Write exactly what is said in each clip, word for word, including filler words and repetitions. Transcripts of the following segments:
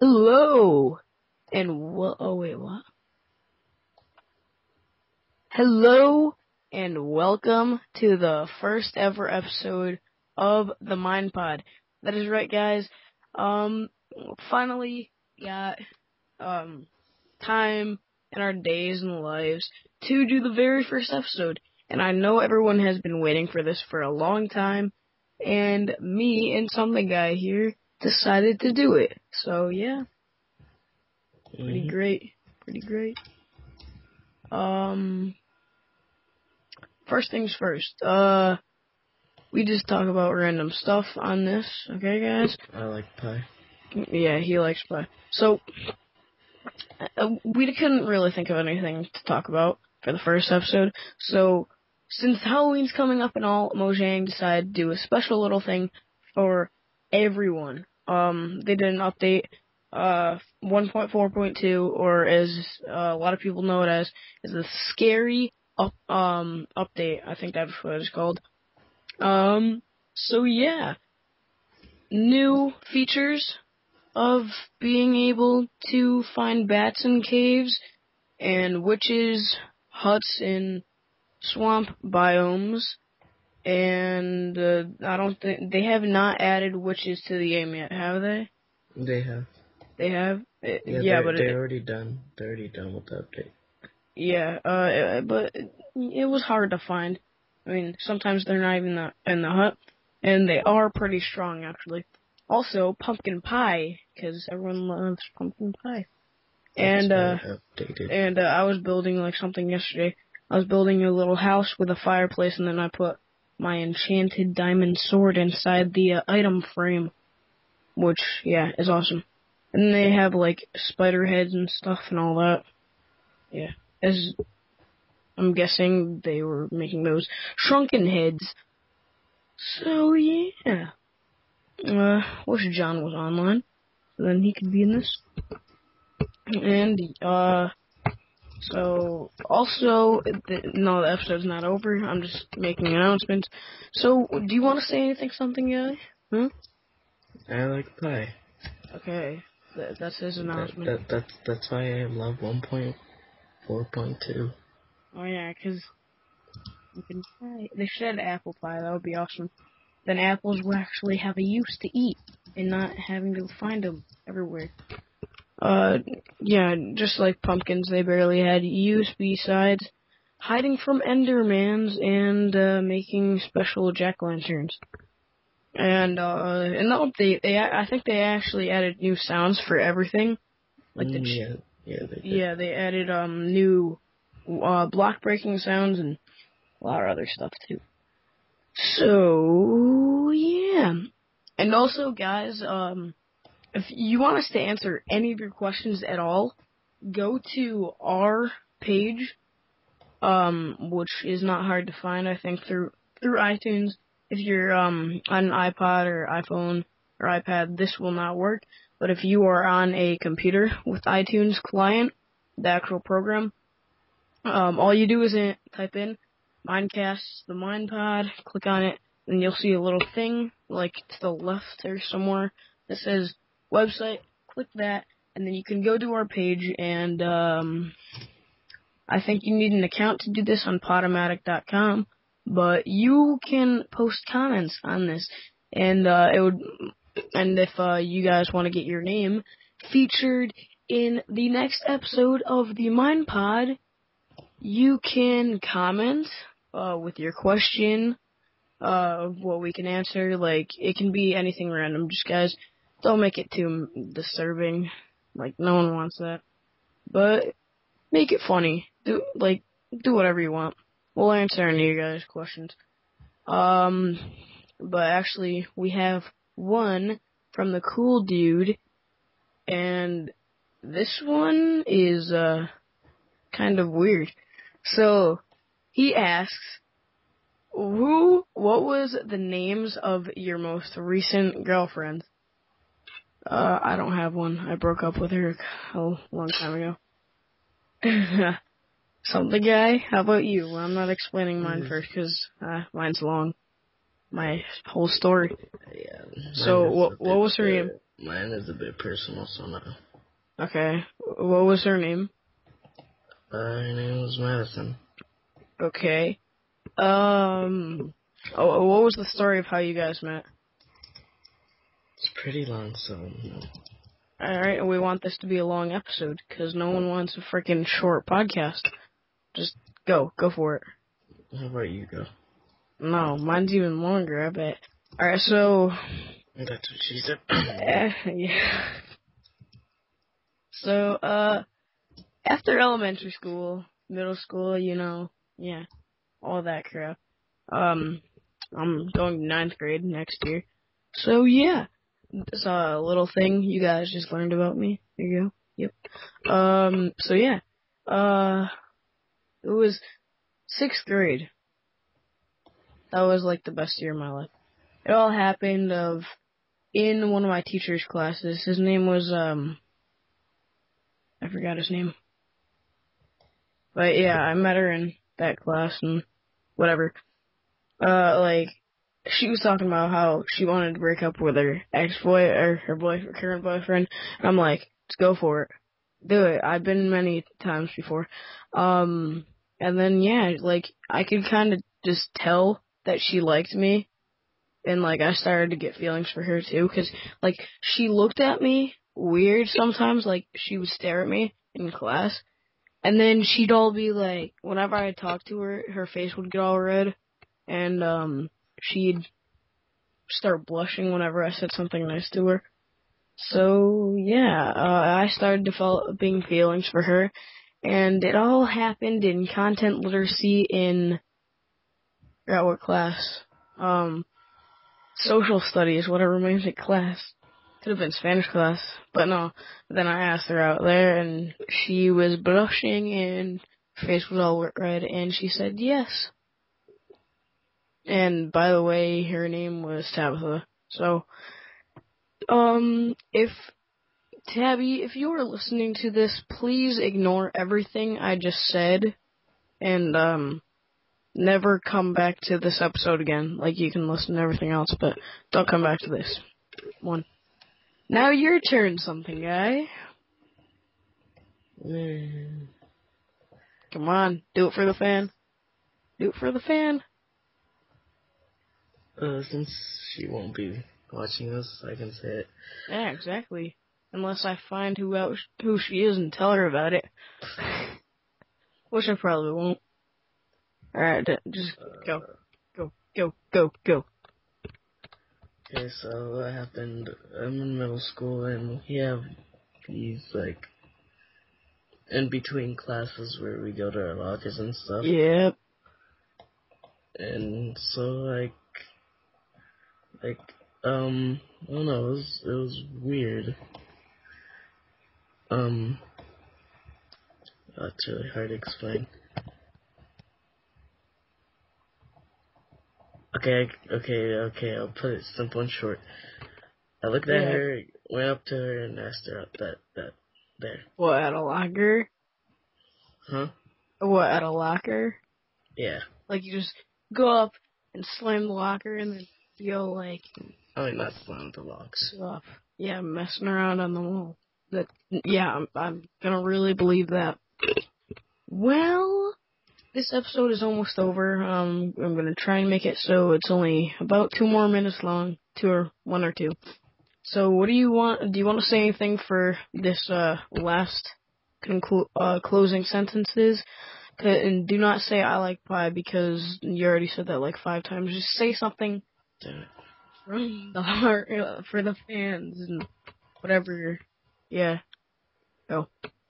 Hello, and well, oh wait, what? Hello, and welcome to the first ever episode of the Mind Pod. That is right, guys. Um, finally got um time in our days and lives to do the very first episode, and I know everyone has been waiting for this for a long time, and me and something guy here decided to do it. So yeah. Pretty Mm-hmm. great. Pretty great. Um, first things first. Uh, we just talk about random stuff on this, okay, guys? I like pie. Yeah, he likes pie. So, uh, we couldn't really think of anything to talk about for the first episode. So, since Halloween's coming up and all, Mojang decided to do a special little thing for everyone. Um, they did an update. Uh, one point four point two, or as uh, a lot of people know it as, is a scary up, um update. I think that's what it's called. Um, so yeah, new features of being able to find bats in caves and witches, huts in swamp biomes, and uh, I don't think they have not added witches to the game yet, have they? They have. They have, uh, Yeah, yeah, they're, but they're it, already done. They're already done with the update. yeah, uh, but it, it was hard to find. I mean, sometimes they're not even the, in the hut, and they are pretty strong actually. Also, pumpkin pie, because everyone loves pumpkin pie. That's And uh, updated. and uh, I was building like something yesterday. I was building a little house with a fireplace, and then I put my enchanted diamond sword inside the uh, item frame, which yeah is awesome. And they have like spider heads and stuff and all that. Yeah, as I'm guessing they were making those shrunken heads. So yeah, uh, wish John was online, so then he could be in this. And uh. So, also, the, no, the episode's not over. I'm just making announcements. So, do you want to say anything, something, guy? Huh? I like pie. Okay, Th- that's his That, announcement. that that's that's why I love one point four point two. Oh yeah, 'cause you can try. They should add apple pie. That would be awesome. Then apples will actually have a use to eat, and not having to find them everywhere. Uh, yeah, just like pumpkins, they barely had use besides hiding from Endermans and uh, making special jack-o'-lanterns. And uh, in the update, they I think they actually added new sounds for everything. Like the Mm, ch- yeah, yeah, they did. yeah, they added um new uh, block-breaking sounds and a lot of other stuff too. So yeah, and also guys, um. if you want us to answer any of your questions at all, go to our page, um, which is not hard to find, I think, through through iTunes. If you're um, on an iPod or iPhone or iPad, this will not work. But if you are on a computer with iTunes client, the actual program, um, all you do is in, type in Mindcast, the MindPod, click on it, and you'll see a little thing, like to the left or somewhere, that says website. Click that, and then you can go to our page, and um, I think you need an account to do this on Podomatic dot com, but you can post comments on this, and uh, it would, and if uh, you guys want to get your name featured in the next episode of the Mind Pod, you can comment uh, with your question uh, of what we can answer. Like, it can be anything random. Just, guys, don't make it too disturbing. Like, no one wants that. But make it funny. Do, like, do whatever you want. We'll answer any of you guys' questions. Um, but actually, we have one from the cool dude, and this one is, uh, kind of weird. So, he asks, who, what was the names of your most recent girlfriends? Uh, I don't have one. I broke up with her a long time ago. Something guy? How about you? Well, I'm not explaining mine Mm, first, because uh, mine's long. my whole story. Yeah. So, mine is what a what bit, was her name? uh, Mine is a bit personal, so no. Okay. What was her name? Uh, her name was Madison. Okay. Um. Oh, what was the story of how you guys met? It's pretty long, so no. All right, and we want this to be a long episode because no one wants a freaking short podcast. Just go, go for it. How about you go? No, mine's even longer, I bet. All right, so That's what she said. uh, yeah. So uh, after elementary school, middle school, you know, yeah, all that crap. Um, I'm going to ninth grade next year. So yeah, it's a little thing you guys just learned about me. There you go. Yep. Um. So yeah. Uh. It was sixth grade. That was like the best year of my life. It all happened of in one of my teacher's classes. His name was um. I forgot his name. But yeah, I met her in that class and whatever. Uh, like she was talking about how she wanted to break up with her ex-boy or her boy, current boyfriend. And I'm like, let's go for it. Do it. I've been many times before. Um, and then yeah, like I could kind of just tell that she liked me, and like I started to get feelings for her too, cause like she looked at me weird sometimes. Like she would stare at me in class, and then she'd all be like, whenever I talked to her, her face would get all red, and um, she'd start blushing whenever I said something nice to her. So yeah, uh, I started developing feelings for her, and it all happened in content literacy in, I forgot what class, um, social studies, whatever music class. Could have been Spanish class, but no. Then I asked her out there, and she was blushing, and her face was all red, and she said yes. And by the way, her name was Tabitha. So, um, if Tabby, if you are listening to this, please ignore everything I just said, and um, never come back to this episode again. Like, you can listen to everything else, but don't come back to this one. Now your turn, something guy. Mm. Come on, do it for the fan. Do it for the fan. Uh, since she won't be watching us, I can say it. Yeah, exactly. Unless I find who else, who she is and tell her about it. Which I probably won't. Alright, just go. Uh, Go, go, go, go. okay, so what happened? I'm in middle school, and we have these, like, in between classes where we go to our lockers and stuff. Yep. And so, like, like, um, I don't know, it was, it was weird. Um, that's really hard to explain. Okay, okay, okay, I'll put it simple and short. I looked at Yeah. her, went up to her, and asked her out that, that, there. What, at a locker? Huh? What, at a locker? Yeah. Like, you just go up and slam the locker and then go, like, I mean, not slam the locker. stuff. Yeah, messing around on the wall. That, yeah, I'm, I'm gonna really believe that. Well, this episode is almost over. Um, I'm gonna try and make it so it's only about two more minutes long. Two or one or two. So, what do you want? Do you want to say anything for this uh, last conclu- uh, closing sentences? And do not say "I like pie" because you already said that like five times. Just say something Damn it. from the heart uh, for the fans and whatever. Yeah, go.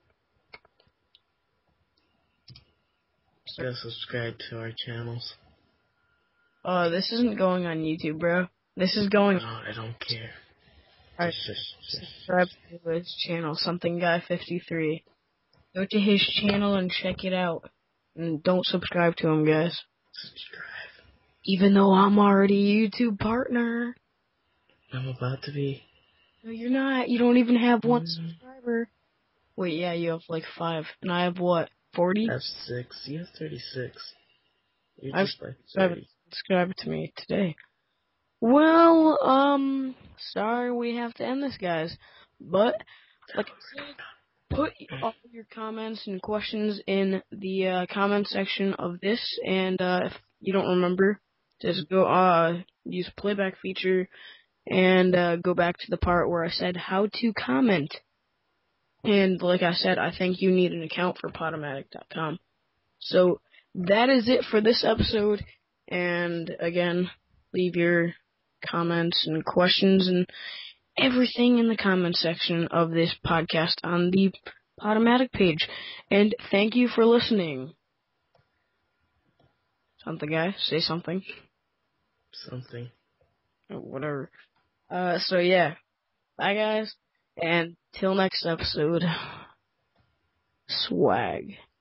Go subscribe to our channels. Uh, this isn't going on YouTube, bro. This is going. No, I don't care. Alright, Just, just, just, subscribe to his channel, Something Guy fifty-three. Go to his channel and check it out. And don't subscribe to him, guys. subscribe. Even though I'm already a YouTube partner. I'm about to be. No, you're not. You don't even have one Mm. subscriber. Wait, yeah, you have like five. And I have what? forty? I have six. You have thirty-six. You're I've just like subscribed, thirty. subscribed to me today. Well, um, sorry we have to end this, guys. But, like I said, put all your comments and questions in the uh, comment section of this, and uh, if you don't remember, just go uh, use playback feature and uh, go back to the part where I said how to comment. And like I said, I think you need an account for Podomatic dot com. So that is it for this episode. And again, leave your comments and questions and everything in the comment section of this podcast on the Podomatic page. And thank you for listening. Something, guy? Say something. Something. Or whatever. Uh, so yeah. Bye, guys. And till next episode. Swag.